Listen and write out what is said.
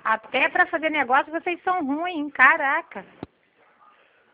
Até para fazer negócio vocês são ruins, caraca.